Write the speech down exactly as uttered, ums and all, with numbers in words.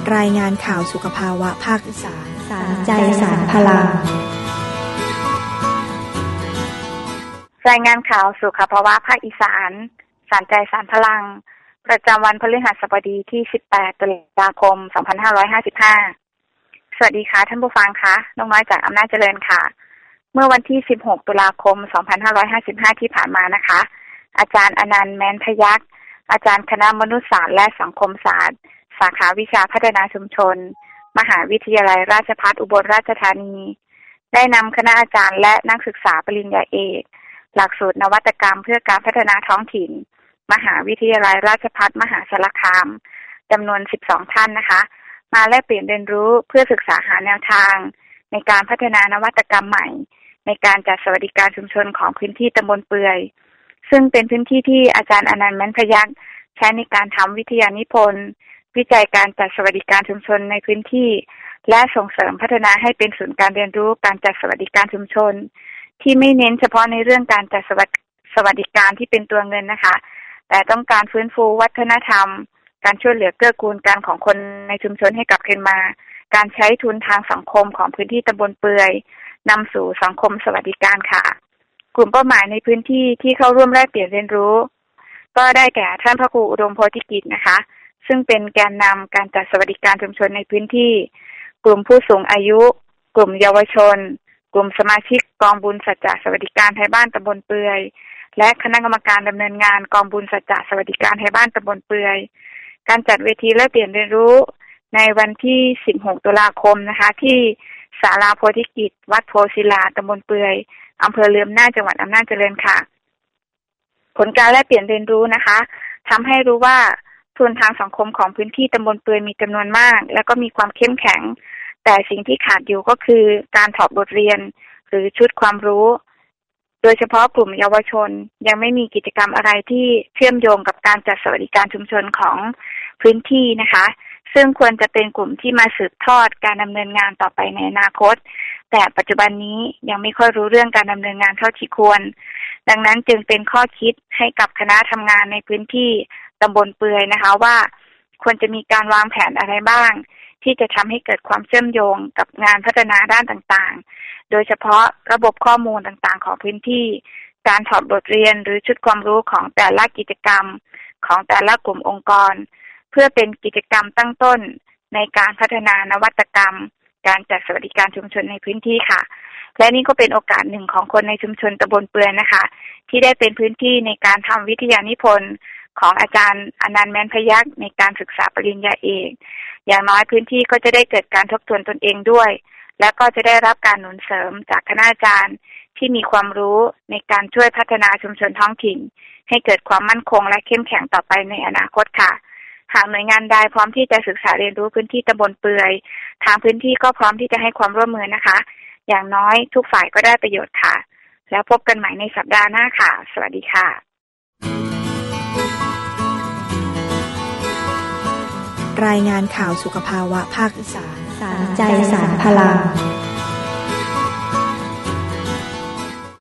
รายงานข่าวสุขภาวะภาคอีสานสารใจสารพลังรายงานข่าวสุขภาวะภาคอีสานสารใจสารพลังประจำวันพฤหัสบดีที่สิบแปดตุลาคมสองพันห้าร้อยห้าสิบห้าสวัสดีค่ะท่านผู้ฟังคะน้องน้อยจากอำนาจเจริญค่ะเมื่อวันที่สิบหกตุลาคมสองพันห้าร้อยห้าสิบห้าที่ผ่านมานะคะอาจารย์อนันต์แม้นพยัคฆ์อาจารย์คณะมนุษยศาสตร์และสังคมศาสตร์สาขาวิชาพัฒนาชุมชนมหาวิทยาลัยราชภัฏอุบลราชธานีได้นำคณะอาจารย์และนักศึกษาปริญญาเอกหลักสูตรนวัตกรรมเพื่อการพัฒนาท้องถิ่นมหาวิทยาลัยราชภัฏมหาสารคามจำนวนสิบสองท่านนะคะมาแลกเปลี่ยนเรียนรู้เพื่อศึกษาหาแนวทางในการพัฒนานวัตกรรมใหม่ในการจัดสวัสดิการชุมชนของพื้นที่ตำบลเปื่อยซึ่งเป็นพื้นที่ที่อาจารย์อนันต์แม้นพยัคฆ์ใช้ในการทำวิทยานิพนธ์วิจัยการจัดสวัสดิการชุมชนในพื้นที่และส่งเสริมพัฒนาให้เป็นศูนย์การเรียนรู้การจัดสวัสดิการชุมชนที่ไม่เน้นเฉพาะในเรื่องการจัดสวัสดิการที่เป็นตัวเงินนะคะแต่ต้องการฟื้นฟูวัฒนธรรมการช่วยเหลือเกื้อกูลกันของคนในชุมชนให้กลับคืนมาการใช้ทุนทางสังคมของพื้นที่ตำบลเปื่อยนำสู่สังคมสวัสดิการค่ะกลุ่มเป้าหมายในพื้นที่ที่เข้าร่วมแลกเปลี่ยนเรียนรู้ก็ได้แก่ท่านพระครูอุดมโพธิกิจนะคะซึ่งเป็นแกนนำการจัดสวัสดิการชุมชนในพื้นที่กลุ่มผู้สูงอายุกลุ่มเยาวชนกลุ่มสมาชิกกองบุญสัจจะสวัสดิการไทยบ้านตำบลเปื่อยและคณะกรรมการดำเนินงานกองบุญสัจจะสวัสดิการไทยบ้านตำบลเปื่อยการจัดเวทีแลกเปลี่ยนเรียนรู้ในวันที่สิบหกตุลาคมนะคะที่ศาลาโพธิกิจวัดโพศิลาตำบลเปื่อยอำเภอเลือมน่านจังหวัดอำนาจเจริญค่ะผลการแลกเปลี่ยนเรียนรู้นะคะทำให้รู้ว่าทุนทางสังคมของพื้นที่ตำบลเปื่อยมีจำนวนมากและก็มีความเข้มแข็งแต่สิ่งที่ขาดอยู่ก็คือการถอดบทเรียนหรือชุดความรู้โดยเฉพาะกลุ่มเยาวชนยังไม่มีกิจกรรมอะไรที่เชื่อมโยงกับการจัดสวัสดิการชุมชนของพื้นที่นะคะซึ่งควรจะเป็นกลุ่มที่มาสืบทอดการดำเนินงานต่อไปในอนาคตแต่ปัจจุบันนี้ยังไม่ค่อยรู้เรื่องการดำเนินงานเท่าที่ควรดังนั้นจึงเป็นข้อคิดให้กับคณะทำงานในพื้นที่ตำบลเปื่อยนะคะว่าควรจะมีการวางแผนอะไรบ้างที่จะทำให้เกิดความเชื่อมโยงกับงานพัฒนาด้านต่างๆโดยเฉพาะระบบข้อมูลต่างๆของพื้นที่การถอดบทเรียนหรือชุดความรู้ของแต่ละกิจกรรมของแต่ละกลุ่มองค์กรเพื่อเป็นกิจกรรมตั้งต้นในการพัฒนานวัตกรรมการจัดสวัสดิการชุมชนในพื้นที่ค่ะและนี่ก็เป็นโอกาสหนึ่งของคนในชุมชนตำบลเปื่อยนะคะที่ได้เป็นพื้นที่ในการทำวิทยานิพนธ์ของอาจารย์อนันต์แม้นพยัคฆ์ในการศึกษาปริญญาเอกอย่างน้อยพื้นที่ก็จะได้เกิดการทบทวนตนเองด้วยและก็จะได้รับการหนุนเสริมจากคณาจารย์ที่มีความรู้ในการช่วยพัฒนาชุมชนท้องถิ่นให้เกิดความมั่นคงและเข้มแข็งต่อไปในอนาคตค่ะหากหน่วยงานใดพร้อมที่จะศึกษาเรียนรู้พื้นที่ตำบลเปื่อยทางพื้นที่ก็พร้อมที่จะให้ความร่วมมือนะคะอย่างน้อยทุกฝ่ายก็ได้ประโยชน์ค่ะแล้วพบกันใหม่ในสัปดาห์หน้าค่ะสวัสดีค่ะรายงานข่าวสุขภาวะภาคอีสานสารใจสารพลัง